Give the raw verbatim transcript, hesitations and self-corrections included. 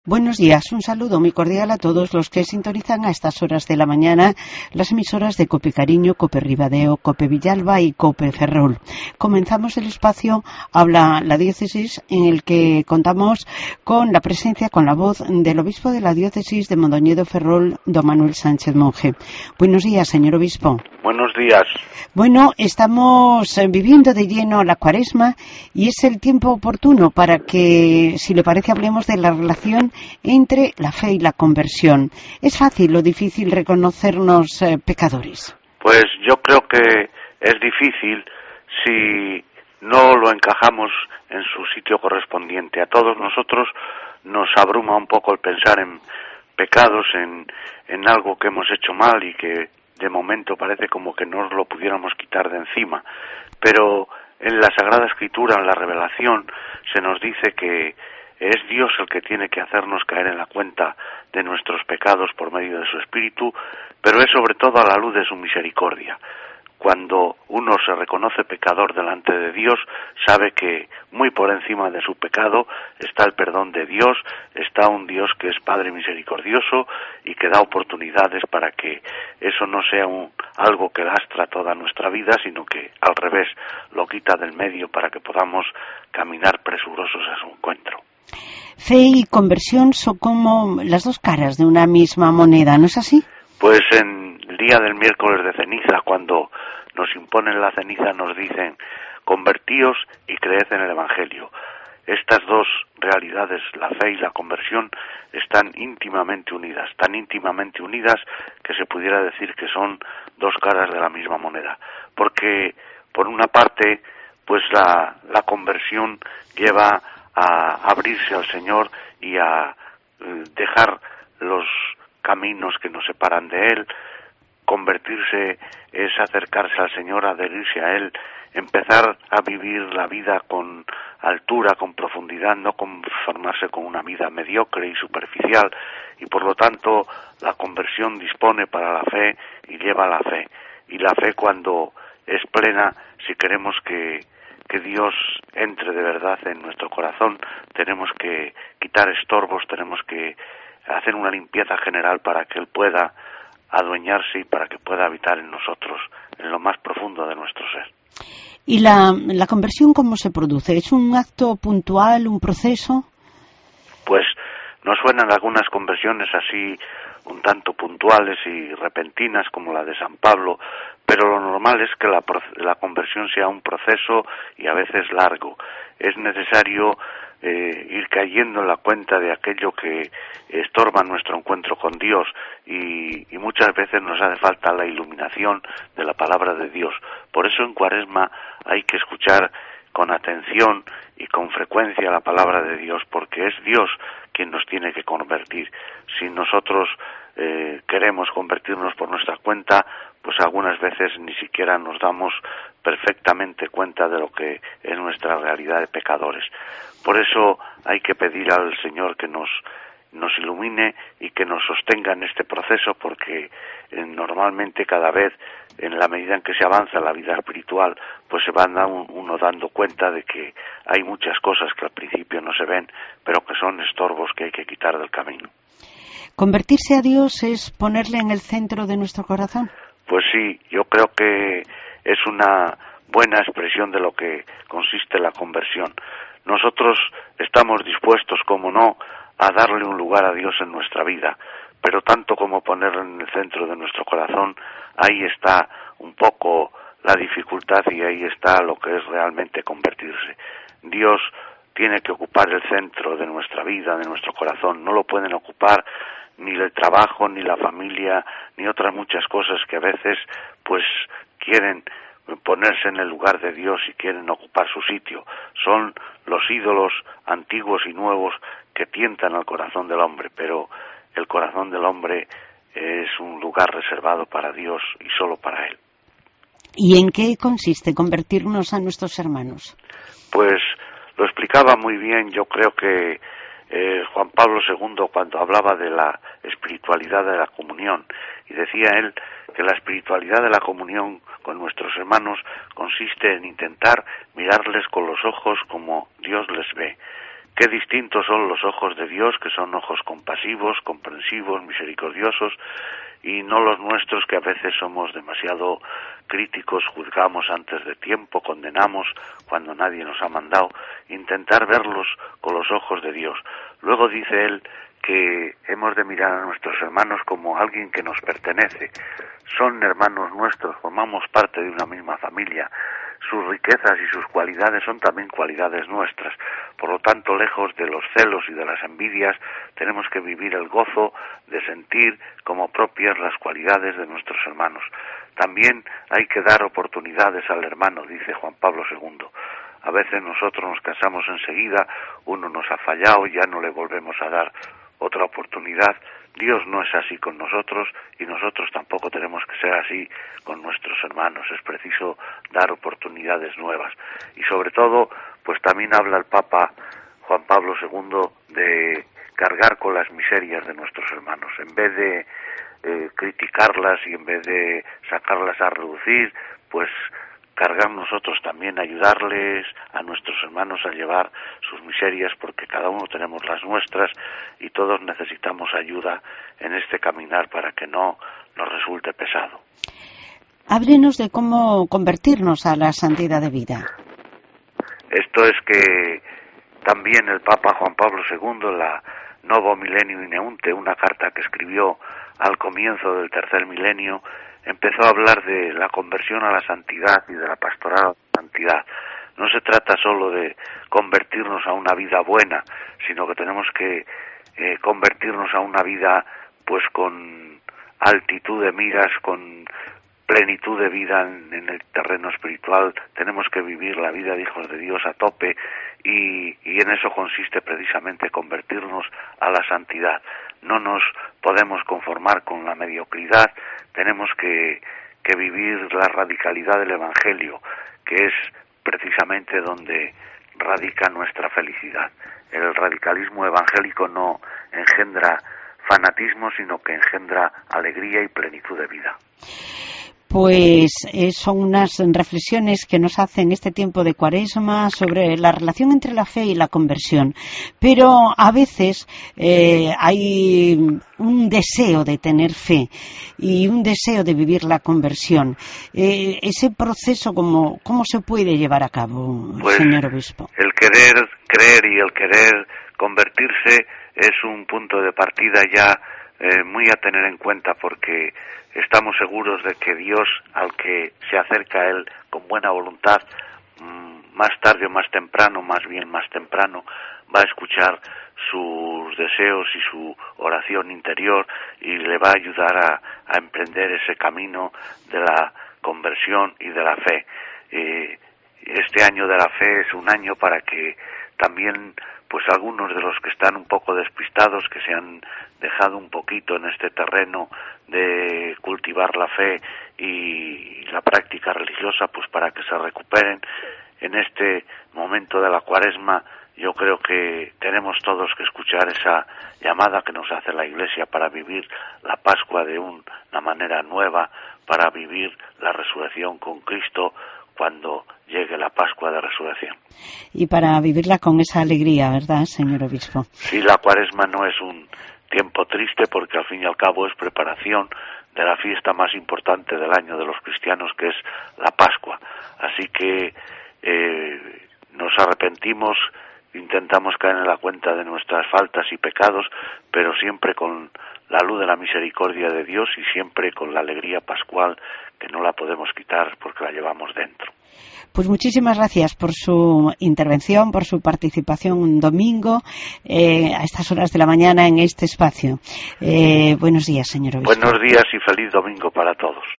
Buenos días, un saludo muy cordial a todos los que sintonizan a estas horas de la mañana las emisoras de Cope Cariño, Cope Ribadeo, Cope Villalba y Cope Ferrol. Comenzamos el espacio Habla la Diócesis, en el que contamos con la presencia, con la voz del obispo de la Diócesis de Mondoñedo Ferrol, don Manuel Sánchez Monje. Buenos días, señor obispo. Buenos días. Bueno, estamos viviendo de lleno la Cuaresma y es el tiempo oportuno para que, si le parece, hablemos de la relación entre la fe y la conversión. ¿Es fácil o difícil reconocernos eh, pecadores? Pues yo creo que es difícil si no lo encajamos en su sitio correspondiente. A todos nosotros nos abruma un poco el pensar en pecados, en, en algo que hemos hecho mal y que de momento parece como que no nos lo pudiéramos quitar de encima. Pero en la Sagrada Escritura, en la Revelación, se nos dice que es Dios el que tiene que hacernos caer en la cuenta de nuestros pecados por medio de su Espíritu, pero es sobre todo a la luz de su misericordia. Cuando uno se reconoce pecador delante de Dios, sabe que muy por encima de su pecado está el perdón de Dios, está un Dios que es Padre misericordioso y que da oportunidades para que eso no sea un, algo que lastra toda nuestra vida, sino que al revés lo quita del medio para que podamos caminar presurosos a su encuentro. Fe y conversión son como las dos caras de una misma moneda, ¿no es así? Pues en el día del miércoles de ceniza, cuando nos imponen la ceniza, nos dicen: convertíos y creed en el Evangelio. Estas dos realidades, la fe y la conversión, están íntimamente unidas, tan íntimamente unidas que se pudiera decir que son dos caras de la misma moneda. Porque, por una parte, pues la, la conversión lleva a abrirse al Señor y a dejar los caminos que nos separan de Él. Convertirse es acercarse al Señor, adherirse a Él, empezar a vivir la vida con altura, con profundidad, no conformarse con una vida mediocre y superficial, y por lo tanto la conversión dispone para la fe y lleva a la fe. Y la fe, cuando es plena, si queremos que que Dios entre de verdad en nuestro corazón, tenemos que quitar estorbos, tenemos que hacer una limpieza general para que Él pueda adueñarse y para que pueda habitar en nosotros, en lo más profundo de nuestro ser. ¿Y la, la conversión cómo se produce? ¿Es un acto puntual, un proceso? Pues nos suenan algunas conversiones así un tanto puntuales y repentinas, como la de San Pablo, pero lo normal es que la, la conversión sea un proceso y a veces largo. Es necesario eh, ir cayendo en la cuenta de aquello que estorba nuestro encuentro con Dios y, y muchas veces nos hace falta la iluminación de la palabra de Dios. Por eso en Cuaresma hay que escuchar con atención y con frecuencia la palabra de Dios, porque es Dios quien nos tiene que convertir. Si nosotros eh, queremos convertirnos por nuestra cuenta, pues algunas veces ni siquiera nos damos perfectamente cuenta de lo que es nuestra realidad de pecadores. Por eso hay que pedir al Señor que nos nos ilumine y que nos sostenga en este proceso, porque eh, normalmente cada vez, en la medida en que se avanza la vida espiritual, pues se va uno dando cuenta de que hay muchas cosas que al principio no se ven, pero que son estorbos que hay que quitar del camino. ¿Convertirse a Dios es ponerle en el centro de nuestro corazón? Pues sí, yo creo que es una buena expresión de lo que consiste la conversión. Nosotros estamos dispuestos, como no, a darle un lugar a Dios en nuestra vida, pero tanto como ponerlo en el centro de nuestro corazón, ahí está un poco la dificultad y ahí está lo que es realmente convertirse. Dios tiene que ocupar el centro de nuestra vida, de nuestro corazón. No lo pueden ocupar ni el trabajo, ni la familia, ni otras muchas cosas que a veces pues quieren ponerse en el lugar de Dios y quieren ocupar su sitio. Son los ídolos antiguos y nuevos que tientan al corazón del hombre, pero el corazón del hombre es un lugar reservado para Dios y solo para Él. ¿Y en qué consiste convertirnos a nuestros hermanos? Pues lo explicaba muy bien, yo creo que eh, Juan Pablo segundo, cuando hablaba de la espiritualidad de la comunión, y decía él que la espiritualidad de la comunión con nuestros hermanos consiste en intentar mirarles con los ojos como Dios les ve. Qué distintos son los ojos de Dios, que son ojos compasivos, comprensivos, misericordiosos, y no los nuestros, que a veces somos demasiado críticos, juzgamos antes de tiempo, condenamos cuando nadie nos ha mandado. Intentar verlos con los ojos de Dios. Luego dice él que hemos de mirar a nuestros hermanos como alguien que nos pertenece. Son hermanos nuestros, formamos parte de una misma familia. Sus riquezas y sus cualidades son también cualidades nuestras. Por lo tanto, lejos de los celos y de las envidias, tenemos que vivir el gozo de sentir como propias las cualidades de nuestros hermanos. También hay que dar oportunidades al hermano, dice Juan Pablo segundo. A veces nosotros nos cansamos enseguida, uno nos ha fallado, ya no le volvemos a dar otra oportunidad. Dios no es así con nosotros y nosotros tampoco tenemos que ser así con nuestros hermanos. Es preciso dar oportunidades nuevas. Y sobre todo, pues también habla el Papa Juan Pablo segundo de cargar con las miserias de nuestros hermanos. En vez de eh, criticarlas y en vez de sacarlas a reducir, pues cargar nosotros también, ayudarles a nuestros hermanos a llevar sus miserias, porque cada uno tenemos las nuestras y todos necesitamos ayuda en este caminar para que no nos resulte pesado. Háblenos de cómo convertirnos a la santidad de vida. Esto es que también el Papa Juan Pablo segundo, en la Novo Millenium in Eunte, una carta que escribió al comienzo del tercer milenio, empezó a hablar de la conversión a la santidad y de la pastoral a la santidad. No se trata solo de convertirnos a una vida buena, sino que tenemos que eh, convertirnos a una vida pues con altitud de miras, con plenitud de vida en, en el terreno espiritual. Tenemos que vivir la vida de hijos de Dios a tope y, y en eso consiste precisamente convertirnos a la santidad. No nos podemos conformar con la mediocridad, tenemos que, que vivir la radicalidad del Evangelio, que es precisamente donde radica nuestra felicidad. El radicalismo evangélico no engendra fanatismo, sino que engendra alegría y plenitud de vida. Pues eh, son unas reflexiones que nos hacen este tiempo de Cuaresma sobre la relación entre la fe y la conversión. Pero a veces eh, hay un deseo de tener fe y un deseo de vivir la conversión. Eh, ese proceso, ¿cómo, ¿cómo se puede llevar a cabo, pues, señor obispo? El querer creer y el querer convertirse es un punto de partida ya eh, muy a tener en cuenta, porque estamos seguros de que Dios, al que se acerca a Él con buena voluntad, más tarde o más temprano, más bien más temprano, va a escuchar sus deseos y su oración interior y le va a ayudar a, a emprender ese camino de la conversión y de la fe. Eh, este año de la fe es un año para que también pues algunos de los que están un poco despistados, que se han dejado un poquito en este terreno de cultivar la fe y la práctica religiosa, pues para que se recuperen en este momento de la Cuaresma. Yo creo que tenemos todos que escuchar esa llamada que nos hace la Iglesia para vivir la Pascua de una manera nueva, para vivir la resurrección con Cristo cuando llegue la Pascua de Resurrección. Y para vivirla con esa alegría, ¿verdad, señor obispo? Sí, la Cuaresma no es un tiempo triste, porque al fin y al cabo es preparación de la fiesta más importante del año de los cristianos, que es la Pascua. Así que eh, nos arrepentimos, intentamos caer en la cuenta de nuestras faltas y pecados, pero siempre con la luz de la misericordia de Dios y siempre con la alegría pascual, que no la podemos quitar porque la llevamos dentro. Pues muchísimas gracias por su intervención, por su participación un domingo eh, a estas horas de la mañana en este espacio. Eh, buenos días, señor obispo. Buenos días y feliz domingo para todos.